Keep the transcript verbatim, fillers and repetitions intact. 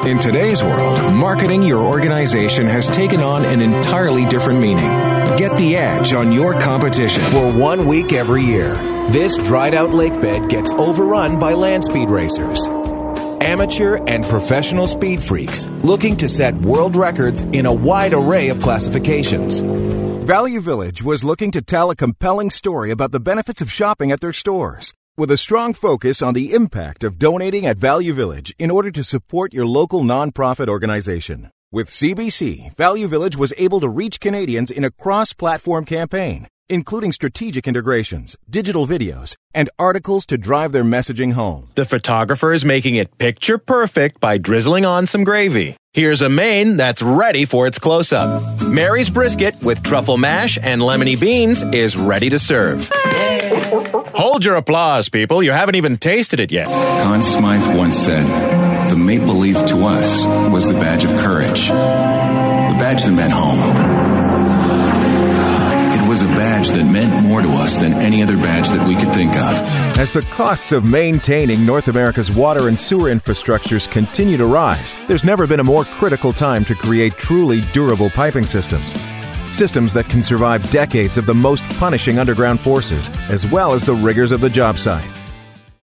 In today's world, marketing your organization has taken on an entirely different meaning. Get the edge on your competition. For one week every year, this dried-out lake bed gets overrun by land speed racers. Amateur and professional speed freaks looking to set world records in a wide array of classifications. Value Village was looking to tell a compelling story about the benefits of shopping at their stores, with a strong focus on the impact of donating at Value Village in order to support your local nonprofit organization. With C B C, Value Village was able to reach Canadians in a cross-platform campaign, including strategic integrations, digital videos, and articles to drive their messaging home. The photographer is making it picture perfect by drizzling on some gravy. Here's a main that's ready for its close-up. Mary's brisket with truffle mash and lemony beans is ready to serve. Hold your applause, people. You haven't even tasted it yet. Conn Smythe once said, "The maple leaf to us was the badge of courage, the badge that meant home. It was a badge that meant more to us than any other badge that we could think of." As the costs of maintaining North America's water and sewer infrastructures continue to rise, there's never been a more critical time to create truly durable piping systems. Systems that can survive decades of the most punishing underground forces, as well as the rigors of the job site.